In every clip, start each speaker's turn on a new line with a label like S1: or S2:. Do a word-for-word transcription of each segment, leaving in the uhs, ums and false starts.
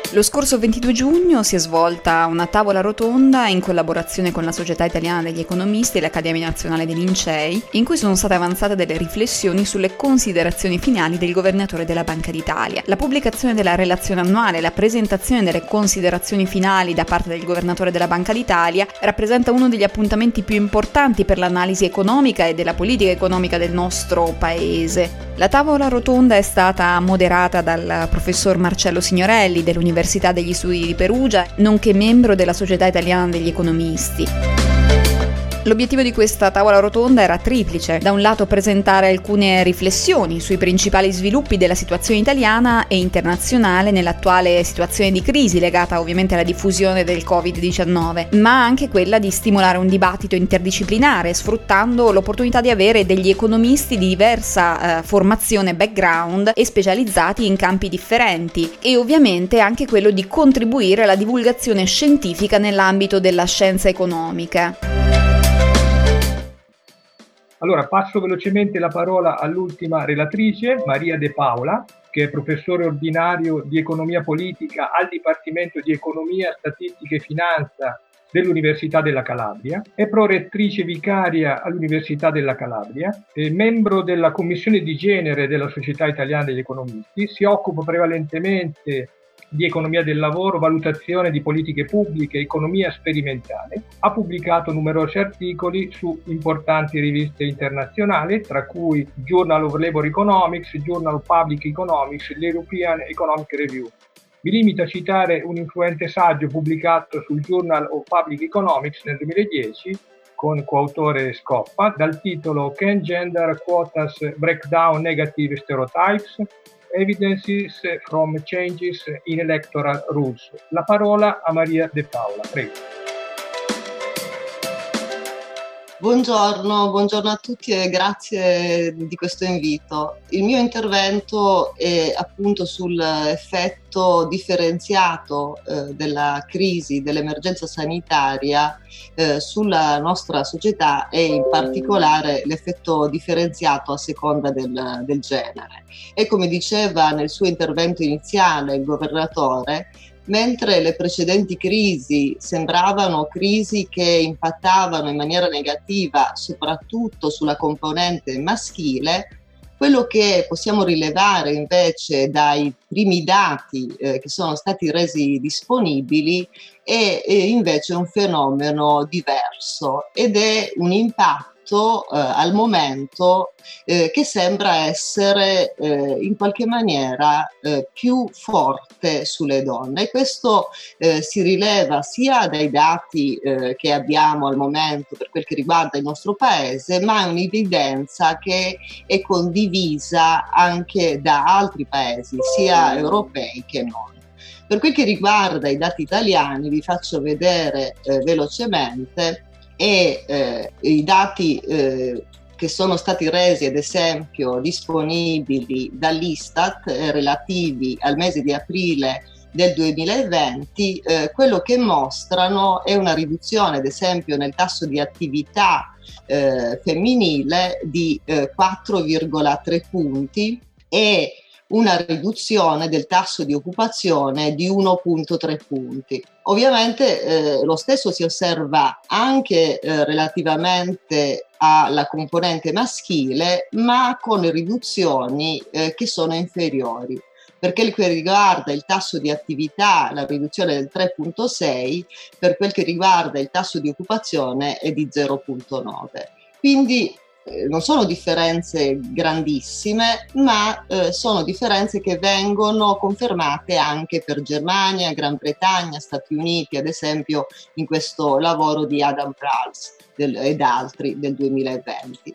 S1: Lo scorso ventidue giugno si è svolta una tavola rotonda in collaborazione con la Società Italiana degli Economisti e l'Accademia Nazionale dei Lincei, in cui sono state avanzate delle riflessioni sulle considerazioni finali del governatore della Banca d'Italia. La pubblicazione della relazione annuale e la presentazione delle considerazioni finali da parte del governatore della Banca d'Italia rappresenta uno degli appuntamenti più importanti per l'analisi economica e della politica economica del nostro paese. La tavola rotonda è stata moderata dal professor Marcello Signorelli dell'Università degli Studi di Perugia, nonché membro della Società Italiana degli Economisti. L'obiettivo di questa tavola rotonda era triplice: da un lato presentare alcune riflessioni sui principali sviluppi della situazione italiana e internazionale nell'attuale situazione di crisi legata ovviamente alla diffusione del covid diciannove, ma anche quella di stimolare un dibattito interdisciplinare sfruttando l'opportunità di avere degli economisti di diversa eh, formazione, background e specializzati in campi differenti, e ovviamente anche quello di contribuire alla divulgazione scientifica nell'ambito della scienza economica.
S2: Allora, passo velocemente la parola all'ultima relatrice, Maria De Paola, che è professore ordinario di Economia Politica al Dipartimento di Economia, Statistica e Finanza dell'Università della Calabria, è prorettrice vicaria all'Università della Calabria, è membro della Commissione di Genere della Società Italiana degli Economisti, si occupa prevalentemente di economia del lavoro, valutazione di politiche pubbliche, economia sperimentale. Ha pubblicato numerosi articoli su importanti riviste internazionali, tra cui Journal of Labor Economics, Journal of Public Economics, l'European Economic Review. Mi limito a citare un influente saggio pubblicato sul Journal of Public Economics nel duemiladieci, con coautore Scoppa, dal titolo Can Gender Quotas Break Down Negative Stereotypes? Evidences from Changes in Electoral Rules. La parola a Maria De Paola, prego.
S3: Buongiorno, buongiorno a tutti e grazie di questo invito. Il mio intervento è appunto sull'effetto differenziato eh, della crisi, dell'emergenza sanitaria eh, sulla nostra società e in particolare l'effetto differenziato a seconda del, del genere. E come diceva nel suo intervento iniziale il governatore, mentre le precedenti crisi sembravano crisi che impattavano in maniera negativa soprattutto sulla componente maschile, quello che possiamo rilevare invece dai primi dati eh, che sono stati resi disponibili è, è invece un fenomeno diverso ed è un impatto Eh, al momento eh, che sembra essere eh, in qualche maniera eh, più forte sulle donne, e questo eh, si rileva sia dai dati eh, che abbiamo al momento per quel che riguarda il nostro paese, ma è un'evidenza che è condivisa anche da altri paesi, sia europei che non. Per quel che riguarda i dati italiani, vi faccio vedere eh, velocemente e eh, i dati eh, che sono stati resi ad esempio disponibili dall'Istat eh, relativi al mese di aprile del duemilaventi, eh, quello che mostrano è una riduzione ad esempio nel tasso di attività eh, femminile di eh, quattro virgola tre punti e una riduzione del tasso di occupazione di uno virgola tre punti. Ovviamente eh, lo stesso si osserva anche eh, relativamente alla componente maschile, ma con riduzioni eh, che sono inferiori. Per quel che riguarda il tasso di attività, la riduzione del tre virgola sei, per quel che riguarda il tasso di occupazione è di zero virgola nove. Quindi non sono differenze grandissime, ma eh, sono differenze che vengono confermate anche per Germania, Gran Bretagna, Stati Uniti, ad esempio in questo lavoro di Adam Prals del, ed altri del duemilaventi.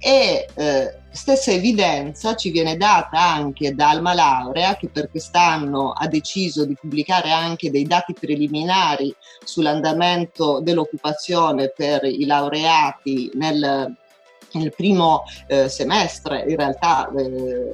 S3: E eh, stessa evidenza ci viene data anche da Alma Laurea, che per quest'anno ha deciso di pubblicare anche dei dati preliminari sull'andamento dell'occupazione per i laureati nel nel primo eh, semestre in realtà eh,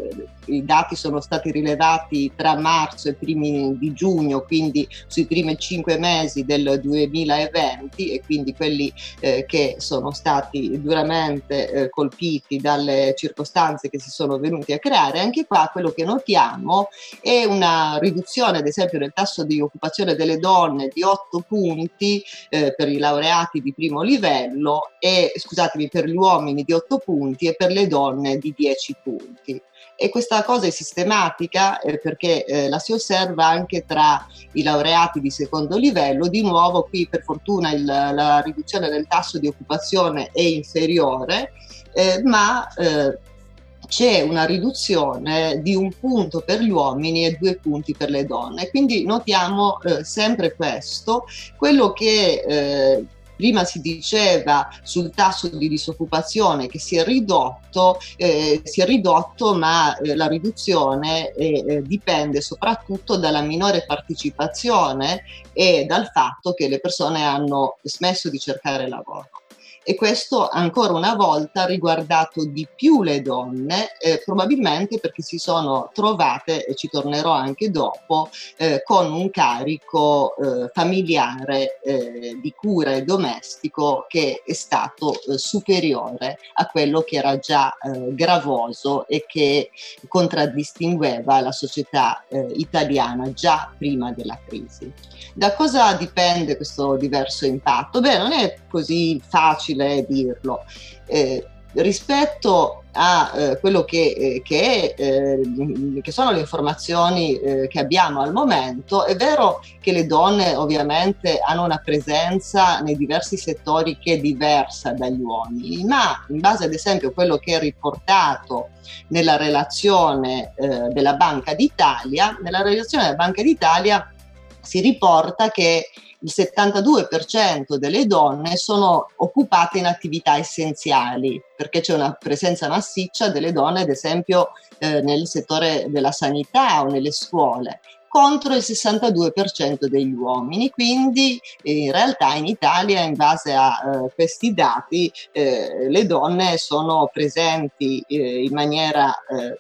S3: i dati sono stati rilevati tra marzo e primi di giugno, quindi sui primi cinque mesi del duemilaventi, e quindi quelli eh, che sono stati duramente eh, colpiti dalle circostanze che si sono venute a creare. Anche qua quello che notiamo è una riduzione, ad esempio, del tasso di occupazione delle donne di otto punti eh, per i laureati di primo livello e, scusatemi, per gli uomini di otto punti e per le donne di dieci punti. E questa cosa è sistematica eh, perché eh, la si osserva anche tra i laureati di secondo livello. Di nuovo qui per fortuna il, la riduzione del tasso di occupazione è inferiore, eh, ma eh, c'è una riduzione di un punto per gli uomini e due punti per le donne. Quindi notiamo eh, sempre questo. Quello che eh, prima si diceva sul tasso di disoccupazione che si è ridotto, eh, si è ridotto, ma eh, la riduzione eh, eh, dipende soprattutto dalla minore partecipazione e dal fatto che le persone hanno smesso di cercare lavoro. E questo ancora una volta ha riguardato di più le donne, eh, probabilmente perché si sono trovate, e ci tornerò anche dopo, eh, con un carico eh, familiare eh, di cura e domestico che è stato eh, superiore a quello che era già eh, gravoso e che contraddistingueva la società eh, italiana già prima della crisi. Da cosa dipende questo diverso impatto? Beh, non è così facile dirlo. Eh, rispetto a eh, quello che, eh, che, è, eh, che sono le informazioni eh, che abbiamo al momento, è vero che le donne ovviamente hanno una presenza nei diversi settori che è diversa dagli uomini, ma in base ad esempio a quello che è riportato nella relazione eh, della Banca d'Italia, nella relazione della Banca d'Italia si riporta che il settantadue per cento delle donne sono occupate in attività essenziali, perché c'è una presenza massiccia delle donne, ad esempio, eh, nel settore della sanità o nelle scuole, contro il sessantadue per cento degli uomini. Quindi eh, in realtà in Italia, in base a eh, questi dati, eh, le donne sono presenti eh, in maniera eh,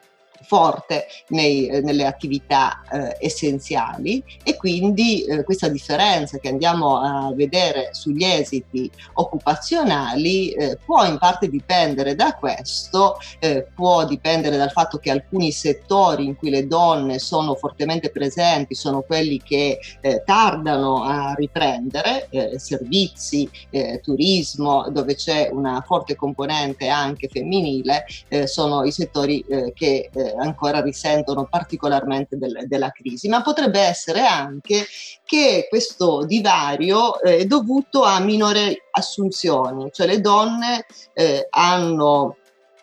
S3: forte nei, eh, nelle attività eh, essenziali, e quindi eh, questa differenza che andiamo a vedere sugli esiti occupazionali eh, può in parte dipendere da questo, eh, può dipendere dal fatto che alcuni settori in cui le donne sono fortemente presenti sono quelli che eh, tardano a riprendere, eh, servizi, eh, turismo, dove c'è una forte componente anche femminile, eh, sono i settori eh, che eh, ancora risentono particolarmente del, della crisi. Ma potrebbe essere anche che questo divario eh, è dovuto a minori assunzioni, cioè le donne eh, hanno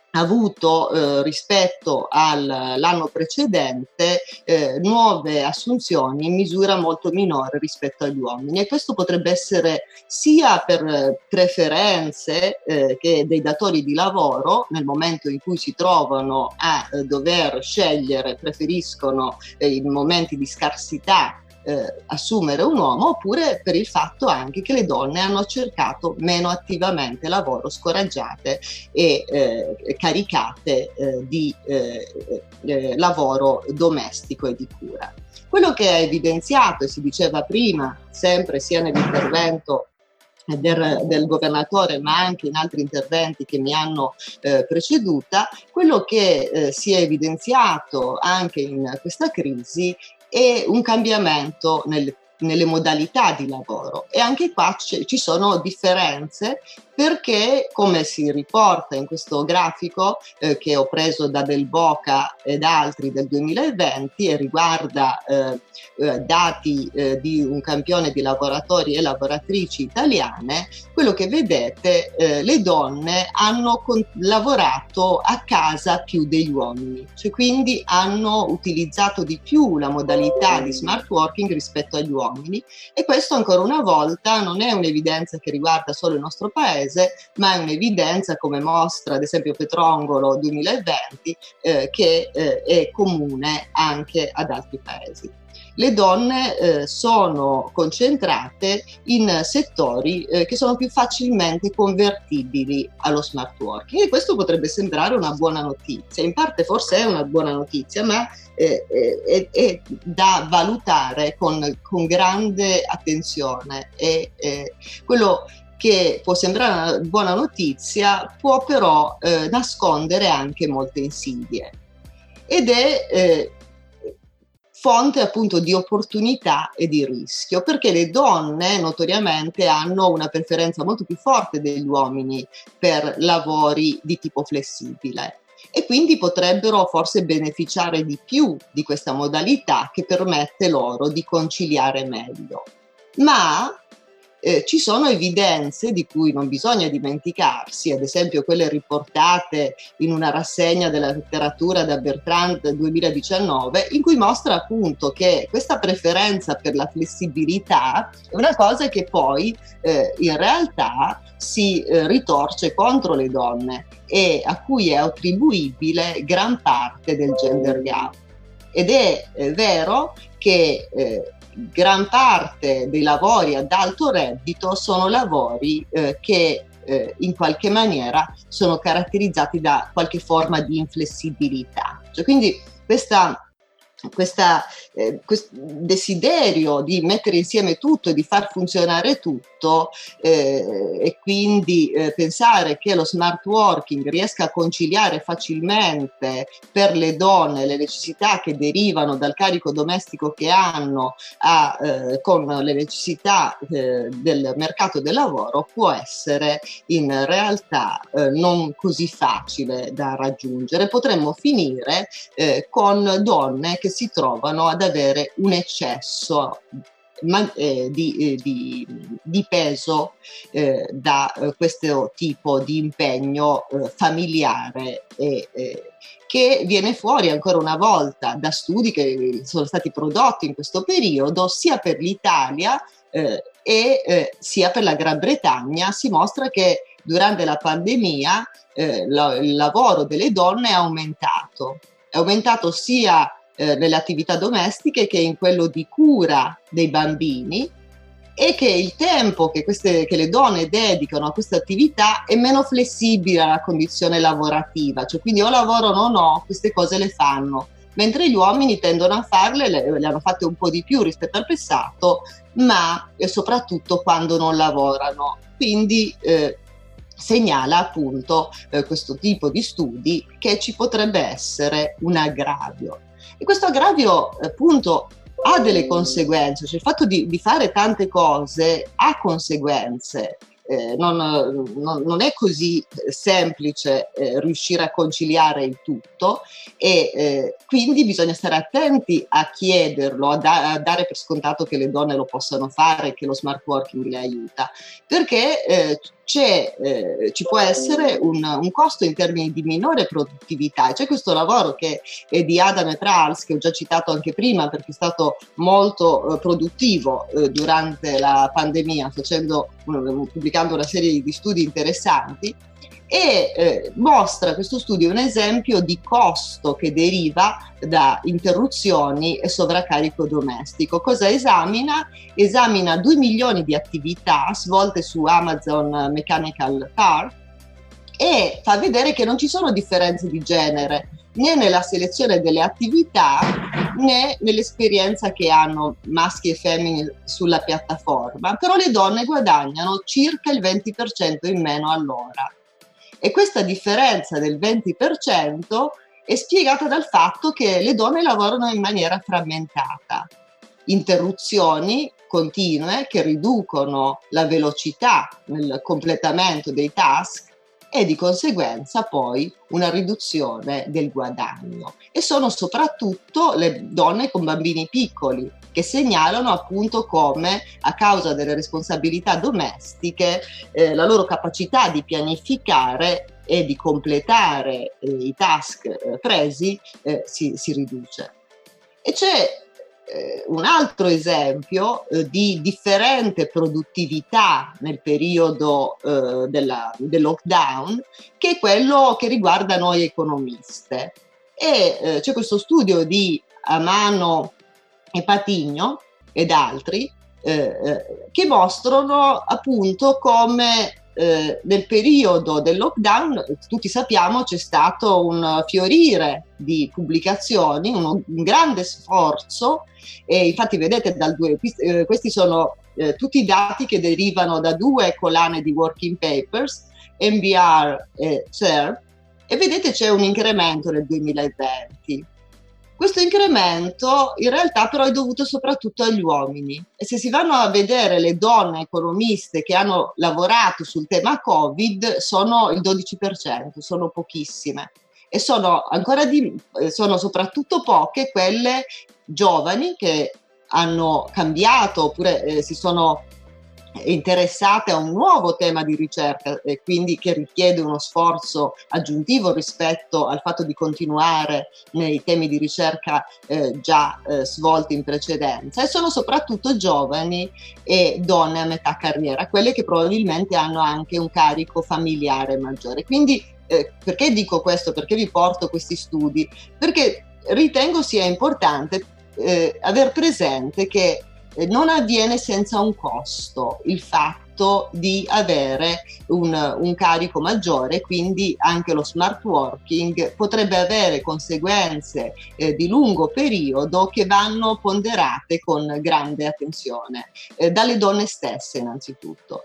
S3: avuto eh, rispetto all'anno precedente eh, nuove assunzioni in misura molto minore rispetto agli uomini, e questo potrebbe essere sia per preferenze eh, che dei datori di lavoro nel momento in cui si trovano a eh, dover scegliere, preferiscono eh, in momenti di scarsità Eh, assumere un uomo, oppure per il fatto anche che le donne hanno cercato meno attivamente lavoro, scoraggiate e eh, caricate eh, di eh, eh, lavoro domestico e di cura. Quello che è evidenziato, e si diceva prima, sempre sia nell'intervento Del, del governatore, ma anche in altri interventi che mi hanno eh, preceduta, quello che eh, si è evidenziato anche in questa crisi è un cambiamento nel, nelle modalità di lavoro, e anche qua c- ci sono differenze, perché, come si riporta in questo grafico eh, che ho preso da Del Boca ed altri del duemilaventi e riguarda eh, eh, dati eh, di un campione di lavoratori e lavoratrici italiane, quello che vedete, eh, le donne hanno con- lavorato a casa più degli uomini, cioè quindi hanno utilizzato di più la modalità di smart working rispetto agli uomini. uomini, e questo ancora una volta non è un'evidenza che riguarda solo il nostro paese, ma è un'evidenza, come mostra ad esempio Petrongolo duemilaventi, eh, che eh, è comune anche ad altri paesi. Le donne eh, sono concentrate in settori eh, che sono più facilmente convertibili allo smart working, e questo potrebbe sembrare una buona notizia. In parte forse è una buona notizia, ma eh, è, è da valutare con, con grande attenzione. E eh, quello che può sembrare una buona notizia può però eh, nascondere anche molte insidie, ed è eh, fonte appunto di opportunità e di rischio, perché le donne notoriamente hanno una preferenza molto più forte degli uomini per lavori di tipo flessibile, e quindi potrebbero forse beneficiare di più di questa modalità che permette loro di conciliare meglio. Ma Eh, ci sono evidenze di cui non bisogna dimenticarsi, ad esempio quelle riportate in una rassegna della letteratura da Bertrand duemiladiciannove, in cui mostra appunto che questa preferenza per la flessibilità è una cosa che poi eh, in realtà si eh, ritorce contro le donne e a cui è attribuibile gran parte del gender gap. Ed è eh, vero che eh, gran parte dei lavori ad alto reddito sono lavori eh, che eh, in qualche maniera sono caratterizzati da qualche forma di inflessibilità. Cioè, quindi questa Questa, eh, questo desiderio di mettere insieme tutto e di far funzionare tutto eh, e quindi eh, pensare che lo smart working riesca a conciliare facilmente per le donne le necessità che derivano dal carico domestico che hanno a, eh, con le necessità eh, del mercato del lavoro può essere in realtà eh, non così facile da raggiungere. Potremmo finire eh, con donne che si trovano ad avere un eccesso ma, eh, di, eh, di, di peso eh, da eh, questo tipo di impegno eh, familiare e, eh, che viene fuori ancora una volta da studi che sono stati prodotti in questo periodo sia per l'Italia eh, e eh, sia per la Gran Bretagna. Si mostra che durante la pandemia eh, la, il lavoro delle donne è aumentato, è aumentato sia eh, nelle attività domestiche che in quello di cura dei bambini, e che il tempo che, queste, che le donne dedicano a queste attività è meno flessibile alla condizione lavorativa, cioè quindi o lavorano o no, queste cose le fanno, mentre gli uomini tendono a farle, le, le hanno fatte un po' di più rispetto al passato, ma e soprattutto quando non lavorano. Quindi eh, segnala appunto eh, questo tipo di studi che ci potrebbe essere un aggravio. E questo aggravio appunto ha delle conseguenze, cioè il fatto di, di fare tante cose ha conseguenze. Eh, non, non, non è così semplice eh, riuscire a conciliare il tutto, e eh, quindi bisogna stare attenti a chiederlo, a, da, a dare per scontato che le donne lo possano fare, che lo smart working le aiuta, perché eh, c'è, eh, ci può essere un, un costo in termini di minore produttività. C'è questo lavoro che è di Adam et al, che ho già citato anche prima perché è stato molto eh, produttivo eh, durante la pandemia, facendo, pubblicando una serie di studi interessanti, e eh, mostra questo studio un esempio di costo che deriva da interruzioni e sovraccarico domestico. Cosa esamina? Esamina due milioni di attività svolte su Amazon Mechanical Turk e fa vedere che non ci sono differenze di genere né nella selezione delle attività né nell'esperienza che hanno maschi e femmine sulla piattaforma, però le donne guadagnano circa il venti per cento in meno all'ora. E questa differenza del venti per cento è spiegata dal fatto che le donne lavorano in maniera frammentata. Interruzioni continue che riducono la velocità nel completamento dei task e di conseguenza poi una riduzione del guadagno. E sono soprattutto le donne con bambini piccoli che segnalano appunto come a causa delle responsabilità domestiche eh, la loro capacità di pianificare e di completare eh, i task eh, presi eh, si, si riduce. E c'è eh, un altro esempio eh, di differente produttività nel periodo eh, della, del lockdown, che è quello che riguarda noi economiste. E eh, c'è questo studio di Amano e Patigno ed altri eh, eh, che mostrano appunto come eh, nel periodo del lockdown, tutti sappiamo, c'è stato un fiorire di pubblicazioni, uno, un grande sforzo, e infatti vedete dal due, eh, questi sono eh, tutti i dati che derivano da due collane di working papers, M B R e C E R, e vedete c'è un incremento nel duemilaventi. Questo incremento in realtà però è dovuto soprattutto agli uomini, e se si vanno a vedere le donne economiste che hanno lavorato sul tema Covid sono il dodici per cento, sono pochissime, e sono ancora di, sono soprattutto poche quelle giovani che hanno cambiato oppure eh, si sono interessate a un nuovo tema di ricerca e quindi che richiede uno sforzo aggiuntivo rispetto al fatto di continuare nei temi di ricerca eh, già eh, svolti in precedenza, e sono soprattutto giovani e donne a metà carriera, quelle che probabilmente hanno anche un carico familiare maggiore. Quindi eh, perché dico questo? Perché vi porto questi studi? Perché ritengo sia importante eh, aver presente che non avviene senza un costo il fatto di avere un, un carico maggiore, quindi anche lo smart working potrebbe avere conseguenze eh, di lungo periodo che vanno ponderate con grande attenzione, eh, dalle donne stesse innanzitutto.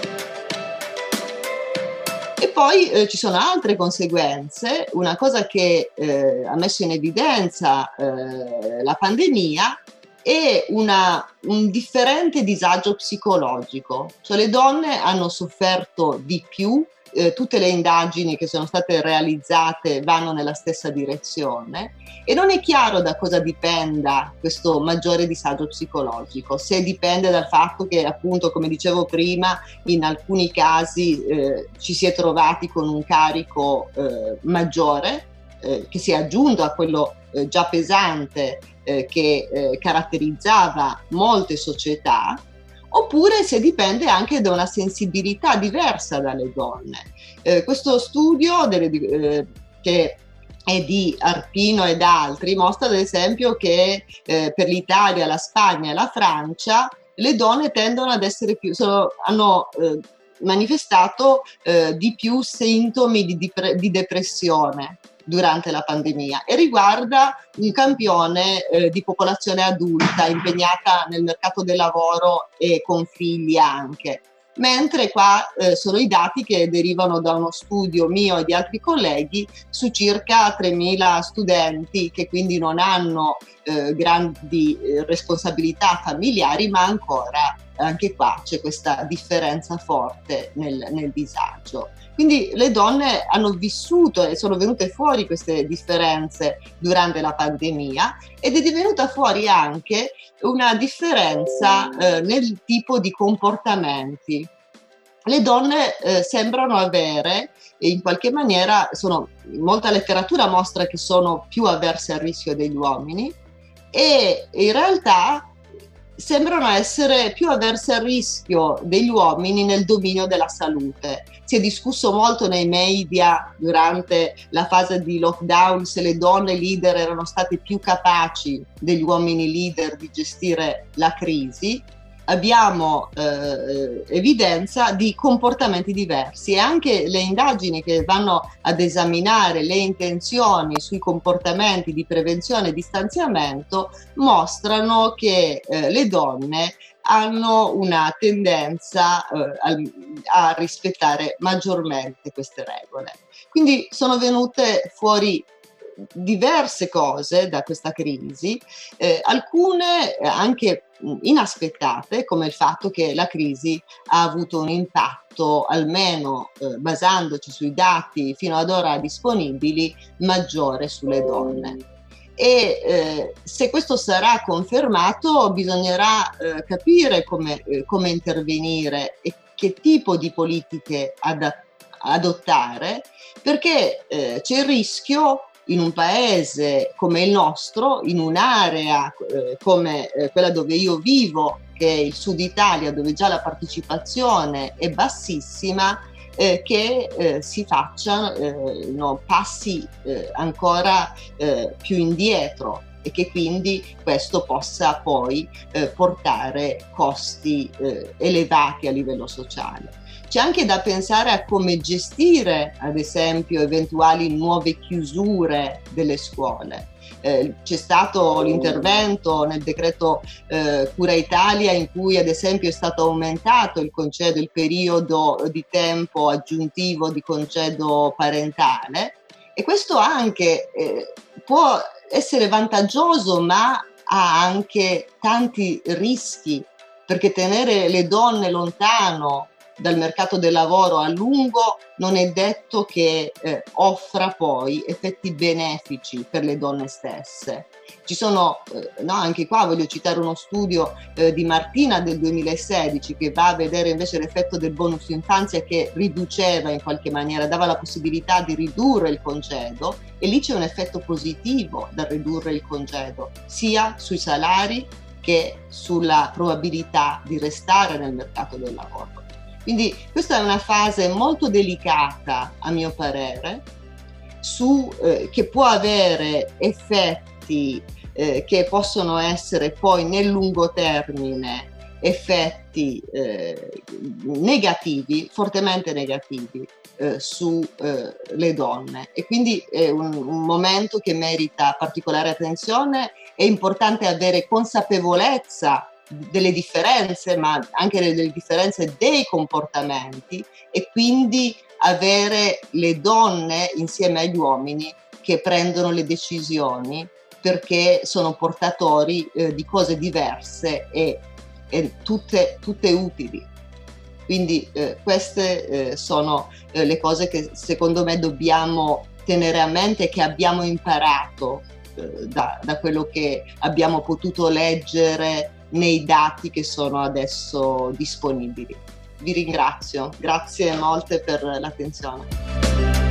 S3: E poi eh, ci sono altre conseguenze. Una cosa che eh, ha messo in evidenza eh, la pandemia è una, un differente disagio psicologico, cioè le donne hanno sofferto di più, eh, tutte le indagini che sono state realizzate vanno nella stessa direzione, e non è chiaro da cosa dipenda questo maggiore disagio psicologico, se dipende dal fatto che, appunto, come dicevo prima, in alcuni casi eh, ci si è trovati con un carico eh, maggiore, eh, che si è aggiunto a quello eh, già pesante eh, che eh, caratterizzava molte società, oppure se dipende anche da una sensibilità diversa dalle donne. Eh, questo studio delle, eh, che è di Arpino ed altri mostra ad esempio che eh, per l'Italia, la Spagna e la Francia le donne tendono ad essere più, sono, hanno eh, manifestato eh, di più sintomi di, di, di depressione durante la pandemia, e riguarda un campione eh, di popolazione adulta impegnata nel mercato del lavoro e con figli anche. Mentre qua eh, sono i dati che derivano da uno studio mio e di altri colleghi su circa tremila studenti che quindi non hanno eh, grandi eh, responsabilità familiari, ma ancora anche qua c'è questa differenza forte nel, nel disagio. Quindi le donne hanno vissuto e sono venute fuori queste differenze durante la pandemia, ed è divenuta fuori anche una differenza eh, nel tipo di comportamenti. Le donne eh, sembrano avere, in qualche maniera, sono, molta letteratura mostra che sono più avverse al rischio degli uomini, e in realtà sembrano essere più avverse al rischio degli uomini nel dominio della salute. Si è discusso molto nei media durante la fase di lockdown se le donne leader erano state più capaci degli uomini leader di gestire la crisi. Abbiamo eh, evidenza di comportamenti diversi, e anche le indagini che vanno ad esaminare le intenzioni sui comportamenti di prevenzione e distanziamento mostrano che eh, le donne hanno una tendenza eh, a, a rispettare maggiormente queste regole. Quindi sono venute fuori diverse cose da questa crisi, eh, alcune anche inaspettate, come il fatto che la crisi ha avuto un impatto, almeno eh, basandoci sui dati fino ad ora disponibili, maggiore sulle donne. E eh, se questo sarà confermato bisognerà eh, capire come, eh, come intervenire e che tipo di politiche ad- adottare, perché eh, c'è il rischio in un paese come il nostro, in un'area eh, come eh, quella dove io vivo, che è il Sud Italia, dove già la partecipazione è bassissima, eh, che eh, si facciano eh, no, passi eh, ancora eh, più indietro, e che quindi questo possa poi eh, portare costi eh, elevati a livello sociale. C'è anche da pensare a come gestire, ad esempio, eventuali nuove chiusure delle scuole. Eh, c'è stato l'intervento nel decreto eh, Cura Italia, in cui ad esempio è stato aumentato il concedo, il periodo di tempo aggiuntivo di concedo parentale, e questo anche eh, può essere vantaggioso, ma ha anche tanti rischi, perché tenere le donne lontano dal mercato del lavoro a lungo non è detto che eh, offra poi effetti benefici per le donne stesse. Ci sono, eh, no, anche qua voglio citare uno studio eh, di Martina del duemilasedici, che va a vedere invece l'effetto del bonus infanzia, che riduceva in qualche maniera, dava la possibilità di ridurre il congedo, e lì c'è un effetto positivo da ridurre il congedo, sia sui salari che sulla probabilità di restare nel mercato del lavoro. Quindi questa è una fase molto delicata, a mio parere, su, eh, che può avere effetti eh, che possono essere poi nel lungo termine effetti eh, negativi, fortemente negativi eh, sulle eh, donne, e quindi è un, un momento che merita particolare attenzione. È importante avere consapevolezza delle differenze, ma anche delle differenze dei comportamenti, e quindi avere le donne insieme agli uomini che prendono le decisioni, perché sono portatori eh, di cose diverse e, e tutte, tutte utili. Quindi eh, queste eh, sono eh, le cose che secondo me dobbiamo tenere a mente, che abbiamo imparato eh, da, da quello che abbiamo potuto leggere nei dati che sono adesso disponibili. Vi ringrazio, grazie molte per l'attenzione.